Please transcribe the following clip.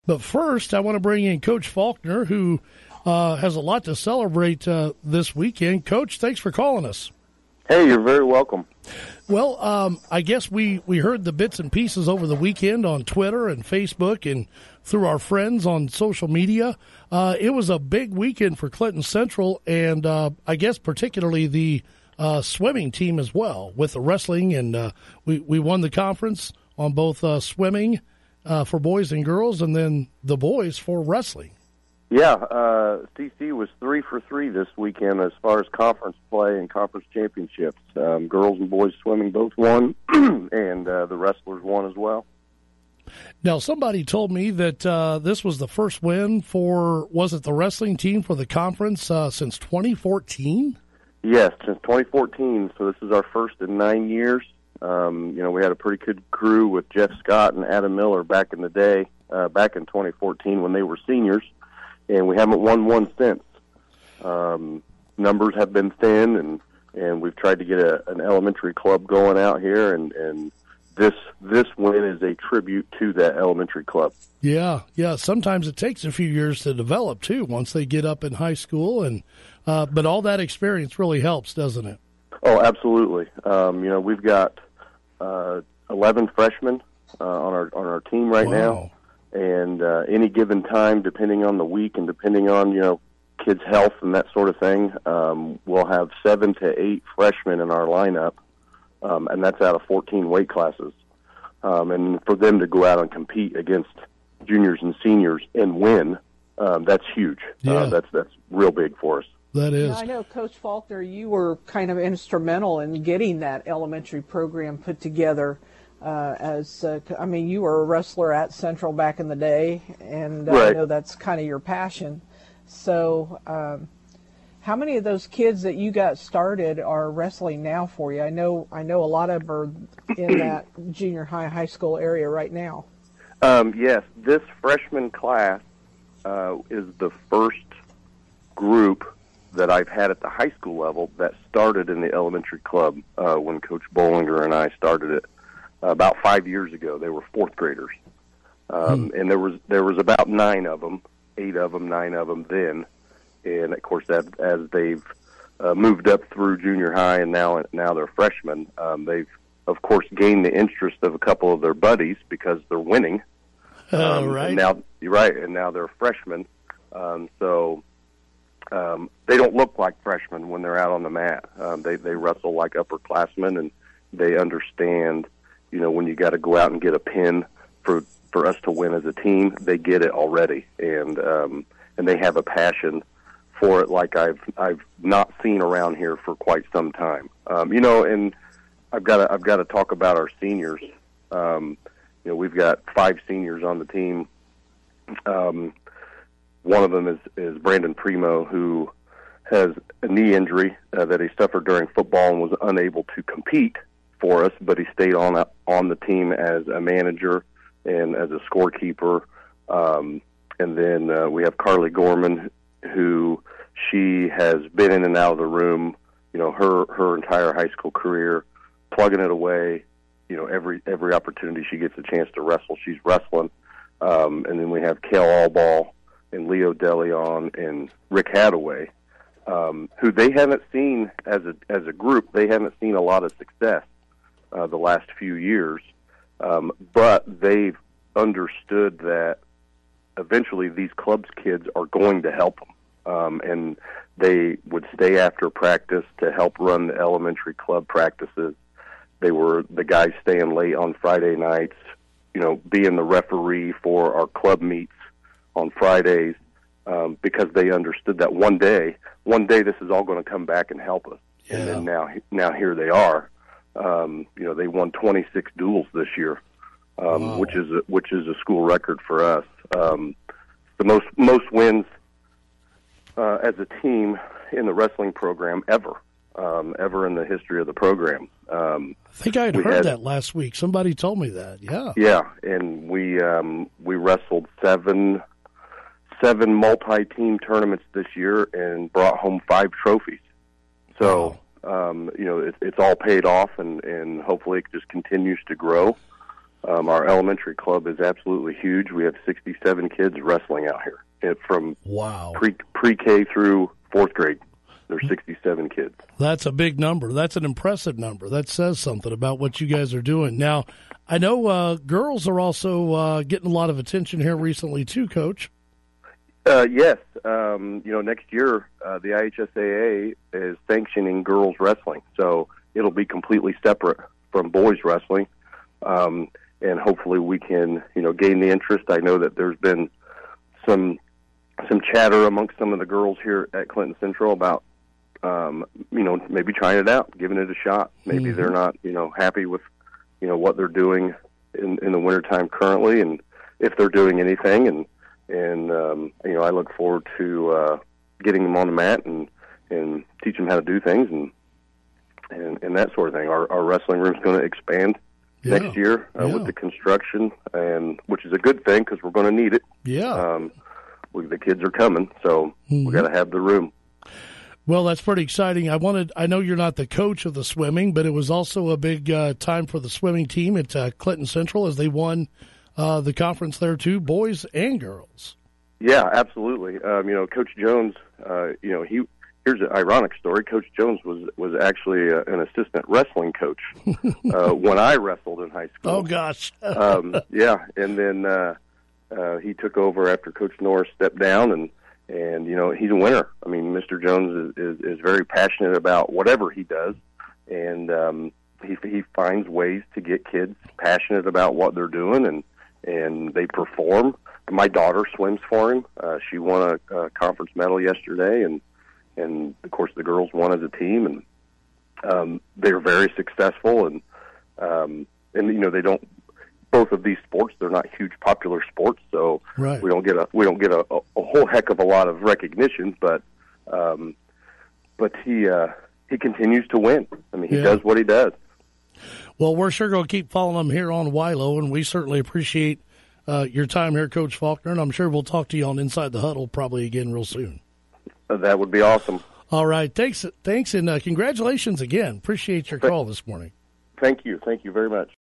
But first, I want to bring in Coach Faulkner, who has a lot to celebrate this weekend. Coach, thanks for calling us. Hey, you're very welcome. Well, I guess we heard the bits and pieces over the weekend on Twitter and Facebook and through our friends on social media. It was a big weekend for Clinton Central, and I guess particularly the swimming team as well, with the wrestling, and we won the conference on both swimming for boys and girls, and then the boys for wrestling. Yeah, CC was 3 for 3 this weekend as far as conference play and conference championships. Girls and boys swimming both won, and the wrestlers won as well. Now, somebody told me that this was the first win for, was it the wrestling team for the conference since 2014? Yes, since 2014, so this is our first in 9 years. We had a pretty good crew with Jeff Scott and Adam Miller back in the day, back in 2014 when they were seniors, and we haven't won one since. Numbers have been thin, and we've tried to get an elementary club going out here, and this win is a tribute to that elementary club. Yeah. Sometimes it takes a few years to develop, too, once they get up in high school, and but all that experience really helps, doesn't it? Oh, absolutely. We've got 11 freshmen on our team right now, and any given time, depending on the week and depending on kids' health and that sort of thing, we'll have 7 to 8 freshmen in our lineup, and that's out of 14 weight classes. And for them to go out and compete against juniors and seniors and win, that's huge. Yeah. That's real big for us. That is. I know, Coach Faulkner, you were kind of instrumental in getting that elementary program put together. You were a wrestler at Central back in the day, and right. I know that's kind of your passion. So how many of those kids that you got started are wrestling now for you? I know a lot of them are in that junior high school area right now. Yes, this freshman class is the first group that I've had at the high school level that started in the elementary club when Coach Bollinger and I started it about 5 years ago. They were fourth graders, and there was about 9 of them, 8 of them, 9 of them then, and of course as they've moved up through junior high and now they're freshmen, they've of course gained the interest of a couple of their buddies because they're winning. Right. And now you're right, and now they're freshmen, so. They don't look like freshmen when they're out on the mat. They wrestle like upperclassmen, and they understand, when you got to go out and get a pin for us to win as a team. They get it already, and they have a passion for it like I've not seen around here for quite some time. And I've got to talk about our seniors. We've got 5 seniors on the team. One of them is Brandon Primo, who has a knee injury that he suffered during football and was unable to compete for us, but he stayed on the team as a manager and as a scorekeeper. And then we have Carly Gorman, who she has been in and out of the room, her entire high school career, plugging it away. Every opportunity she gets a chance to wrestle, she's wrestling. And then we have Kale Allball and Leo DeLeon and Rick Hadaway, who they haven't seen as a group. They haven't seen a lot of success the last few years, but they've understood that eventually these clubs kids are going to help them, and they would stay after practice to help run the elementary club practices. They were the guys staying late on Friday nights, being the referee for our club meets on Fridays, because they understood that one day this is all going to come back and help us. Yeah. And then now here they are. They won 26 duels this year, wow. which is a school record for us. The most wins as a team in the wrestling program ever in the history of the program. I think I had heard that last week. Somebody told me that. Yeah. Yeah, and we wrestled seven multi-team tournaments this year and brought home 5 trophies. So, wow. It's all paid off, and hopefully it just continues to grow. Our elementary club is absolutely huge. We have 67 kids wrestling out here from wow. pre-K through fourth grade. There's 67 kids. That's a big number. That's an impressive number. That says something about what you guys are doing. Now, I know girls are also getting a lot of attention here recently too, Coach. Yes. Next year, the IHSAA is sanctioning girls wrestling. So it'll be completely separate from boys wrestling. And hopefully we can, gain the interest. I know that there's been some chatter amongst some of the girls here at Clinton Central about, maybe trying it out, giving it a shot. Maybe they're not, happy with, what they're doing in the wintertime currently, and if they're doing anything. And I look forward to getting them on the mat and teach them how to do things and that sort of thing. Our wrestling room's going to expand next year with the construction, and which is a good thing because we're going to need it. Yeah. The kids are coming, so we got to have the room. Well, that's pretty exciting. I know you're not the coach of the swimming, but it was also a big time for the swimming team at Clinton Central as they won the conference there too, boys and girls. Yeah, absolutely. Coach Jones, here's an ironic story. Coach Jones was actually an assistant wrestling coach when I wrestled in high school. Oh, gosh. Yeah, and then he took over after Coach Norris stepped down, and he's a winner. I mean, Mr. Jones is very passionate about whatever he does, and he finds ways to get kids passionate about what they're doing, and they perform. My daughter swims for him. She won a conference medal yesterday, and of course the girls won as a team, and they're very successful. And they don't. Both of these sports, they're not huge popular sports, so right. we don't get a whole heck of a lot of recognition. But he continues to win. I mean, he does what he does. Well, we're sure going to keep following him here on WILO, and we certainly appreciate your time here, Coach Faulkner, and I'm sure we'll talk to you on Inside the Huddle probably again real soon. That would be awesome. All right. Thanks, and congratulations again. Appreciate your call this morning. Thank you very much.